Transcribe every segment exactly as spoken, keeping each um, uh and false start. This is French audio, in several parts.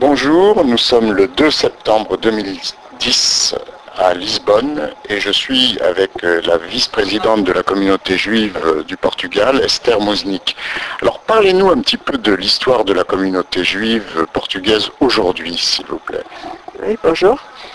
Bonjour, nous sommes le deux septembre deux mille dix à Lisbonne et je suis avec la vice-présidente de la communauté juive du Portugal, Esther Moznik. Alors parlez-nous un petit peu de l'histoire de la communauté juive portugaise aujourd'hui, s'il vous plaît. Oui, bonjour.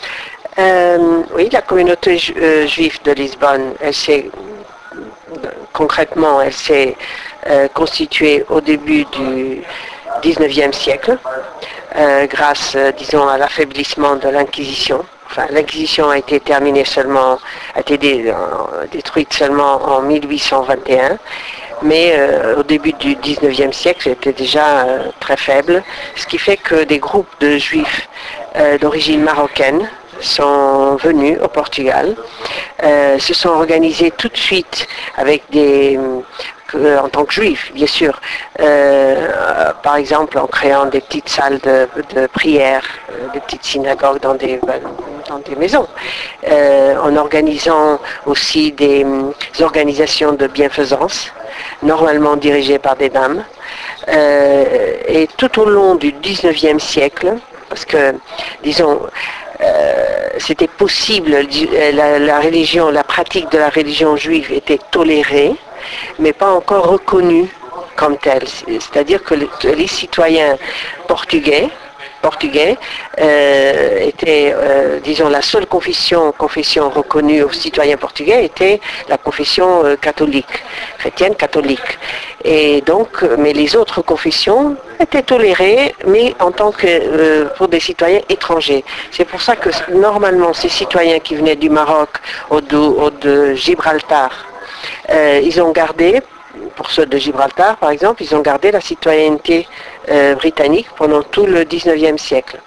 Euh, oui, la communauté ju euh, juive de Lisbonne, elle s'est concrètement, elle s'est euh, constituée au début du dix-neuvième siècle, euh, grâce, euh, disons, à l'affaiblissement de l'Inquisition. Enfin, l'Inquisition a été terminée seulement, a été dé, euh, détruite seulement en mille huit cent vingt et un, mais euh, au début du dix-neuvième siècle, elle était déjà euh, très faible, ce qui fait que des groupes de juifs euh, d'origine marocaine sont venus au Portugal, euh, se sont organisés tout de suite avec des euh, en tant que juifs, bien sûr, euh, par exemple en créant des petites salles de, de prière, euh, des petites synagogues dans des, dans des maisons, euh, en organisant aussi des, des organisations de bienfaisance, normalement dirigées par des dames. Euh, et tout au long du dix-neuvième siècle, parce que, disons, euh, c'était possible, la, la religion, la pratique de la religion juive était tolérée, mais pas encore reconnue comme telle. C'est-à-dire que les, les citoyens portugais, portugais euh, étaient, euh, disons, la seule confession, confession reconnue aux citoyens portugais était la confession euh, catholique, chrétienne catholique. Et donc, mais les autres confessions étaient tolérées, mais en tant que euh, pour des citoyens étrangers. C'est pour ça que normalement ces citoyens qui venaient du Maroc ou de, ou de Gibraltar, euh, ils ont gardé, pour ceux de Gibraltar par exemple, ils ont gardé la citoyenneté euh, britannique pendant tout le dix-neuvième siècle.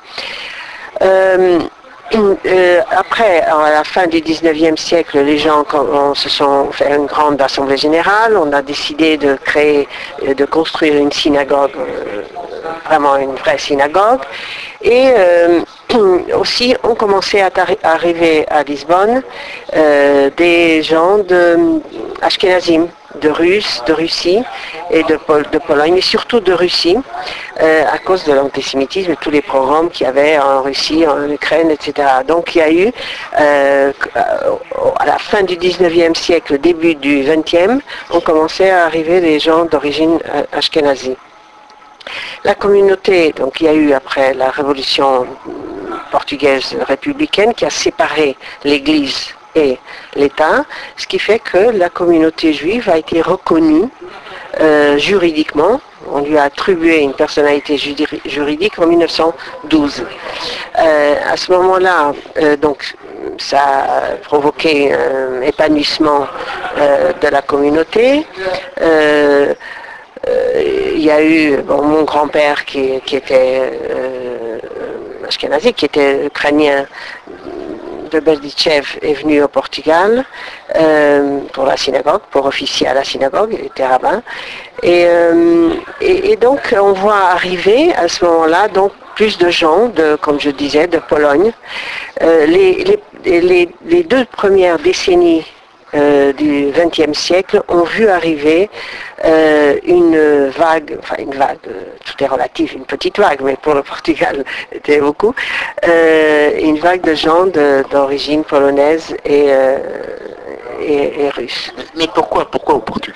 Euh, euh, après, à la fin du dix-neuvième siècle, les gens on, se sont fait une grande assemblée générale, on a décidé de créer, de construire une synagogue, euh, vraiment une vraie synagogue, et euh, aussi ont commencé à arriver à Lisbonne euh, des gens de Ashkenazim, de Russes, de Russie et de, Pol de Pologne, mais surtout de Russie, euh, à cause de l'antisémitisme et tous les programmes qu'il y avait en Russie, en Ukraine, et cetera. Donc il y a eu, euh, à la fin du dix-neuvième siècle, début du vingtième, on commençait à arriver des gens d'origine ashkénazie. La communauté, donc il y a eu après la révolution portugaise républicaine qui a séparé l'Église et l'État, ce qui fait que la communauté juive a été reconnue euh, juridiquement. On lui a attribué une personnalité juridique en mille neuf cent douze. Euh, à ce moment-là, euh, donc, ça a provoqué un épanouissement euh, de la communauté. Euh, Euh, il y a eu bon, mon grand-père qui, qui était euh, ashkénazi, qui était ukrainien de Berdichev, est venu au Portugal euh, pour la synagogue, pour officier à la synagogue, il était rabbin. Et, euh, et, et donc on voit arriver à ce moment-là donc plus de gens, de, comme je disais, de Pologne. Euh, les, les, les, les deux premières décennies Euh, du vingtième siècle ont vu arriver euh, une vague, enfin une vague, euh, tout est relatif, une petite vague, mais pour le Portugal c'était beaucoup, euh, une vague de gens d'origine polonaise et, euh, et, et russe. Mais pourquoi, pourquoi au Portugal ?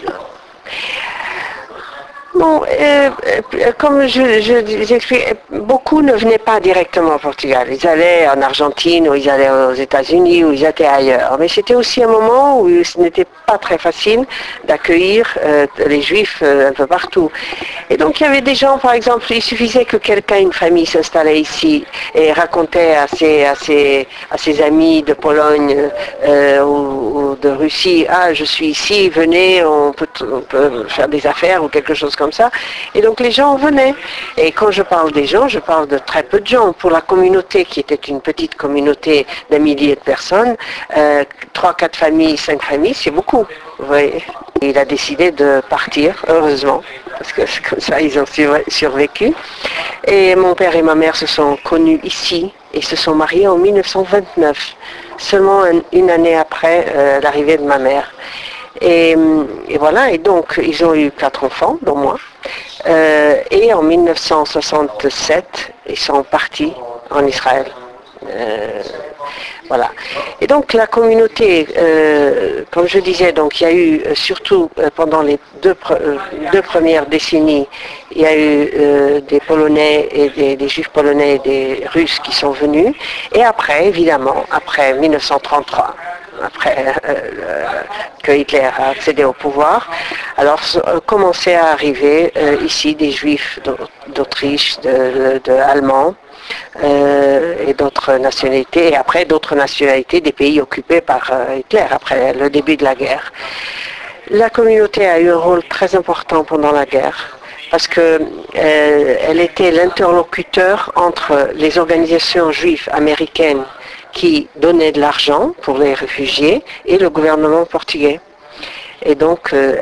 Bon, euh, comme je, je j'explique, beaucoup ne venaient pas directement au Portugal. Ils allaient en Argentine, ou ils allaient aux États-Unis, ou ils étaient ailleurs. Mais c'était aussi un moment où ce n'était pas très facile d'accueillir euh, les Juifs euh, un peu partout. Et donc il y avait des gens, par exemple, il suffisait que quelqu'un, une famille s'installait ici et racontait à ses, à ses, à ses amis de Pologne euh, ou, ou de Russie, ah je suis ici, venez, on peut, on peut faire des affaires ou quelque chose comme ça. Et donc les gens venaient. Et quand je parle des gens, je parle de très peu de gens. Pour la communauté, qui était une petite communauté d'un millier de personnes, euh, trois, quatre familles, cinq familles, c'est beaucoup. Vous voyez. Et il a décidé de partir, heureusement, parce que comme ça, ils ont survécu. Et mon père et ma mère se sont connus ici et se sont mariés en mille neuf cent vingt-neuf, seulement un, une année après euh, l'arrivée de ma mère. Et, et voilà, et donc ils ont eu quatre enfants, dont moi. Euh, et en mille neuf cent soixante-sept, ils sont partis en Israël. Euh, voilà. Et donc la communauté, euh, comme je disais, donc il y a eu euh, surtout euh, pendant les deux, pre- euh, deux premières décennies, il y a eu euh, des Polonais et des, des Juifs polonais et des Russes qui sont venus. Et après, évidemment, après mille neuf cent trente-trois, après euh, que Hitler a accédé au pouvoir, alors euh, commençaient à arriver euh, ici des Juifs d'Au- d'Autriche, de, de, de Allemands, euh, et d'autres nationalités, et après d'autres nationalités des pays occupés par euh, Hitler après le début de la guerre. La communauté a eu un rôle très important pendant la guerre parce qu'elle euh, était l'interlocuteur entre les organisations juives américaines qui donnaient de l'argent pour les réfugiés et le gouvernement portugais. Et donc, euh,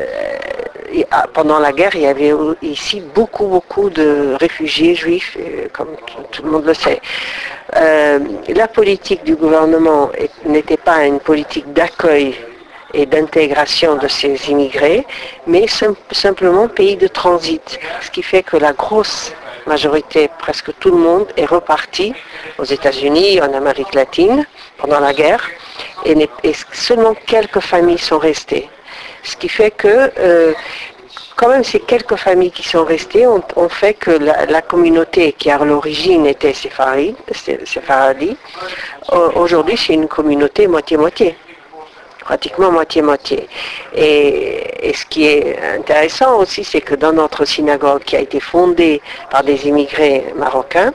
pendant la guerre, il y avait ici beaucoup, beaucoup de réfugiés juifs, comme tout le monde le sait. Euh, la politique du gouvernement n'était pas une politique d'accueil et d'intégration de ces immigrés, mais sim- simplement pays de transit. Ce qui fait que la grosse majorité, presque tout le monde, est reparti aux États-Unis, en Amérique latine, pendant la guerre, et, et seulement quelques familles sont restées. Ce qui fait que, euh, quand même, ces quelques familles qui sont restées ont, ont fait que la, la communauté qui à l'origine était séfarade, séfaradi, aujourd'hui c'est une communauté moitié-moitié. Pratiquement moitié-moitié. Et, et ce qui est intéressant aussi, c'est que dans notre synagogue qui a été fondée par des immigrés marocains,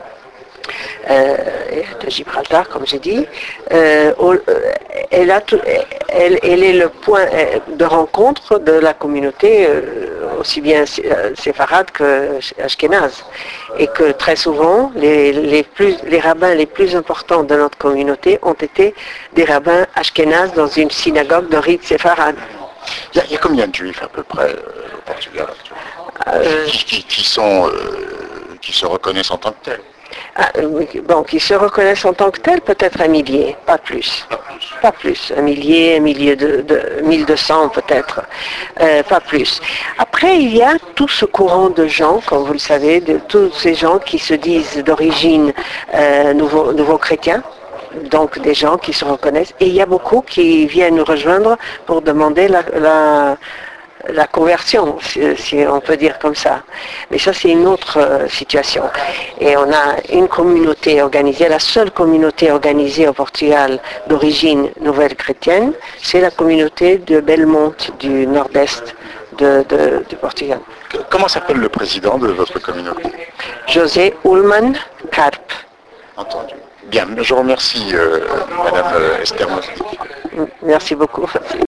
euh, de Gibraltar, comme j'ai dit, euh, elle, a tout, elle, elle est le point de rencontre de la communauté, euh, aussi bien séfarade que ashkénaze. Et que très souvent, les, les, plus, les rabbins les plus importants de notre communauté ont été des rabbins ashkénazes dans une synagogue de rite séfarade. Il y, a, il y a combien de juifs à peu près euh, au Portugal euh, qui, qui, qui, sont, euh, qui se reconnaissent en tant que tels? Ah, bon, qui se reconnaissent en tant que tels, peut-être un millier, pas plus. Pas plus. Pas plus. Un millier, un millier de, de mille deux cents peut-être, euh, pas plus. Après, il y a tout ce courant de gens, comme vous le savez, de tous ces gens qui se disent d'origine euh, nouveau, nouveau chrétiens. Donc des gens qui se reconnaissent. Et il y a beaucoup qui viennent nous rejoindre pour demander la, la la conversion, si, si on peut dire comme ça. Mais ça, c'est une autre euh, situation. Et on a une communauté organisée, la seule communauté organisée au Portugal d'origine nouvelle chrétienne, c'est la communauté de Belmont du nord-est de, de, du Portugal. Comment s'appelle le président de votre communauté? José Ullmann Carp. Entendu. Bien, je vous remercie, euh, Madame Esther Mosnick. Merci beaucoup.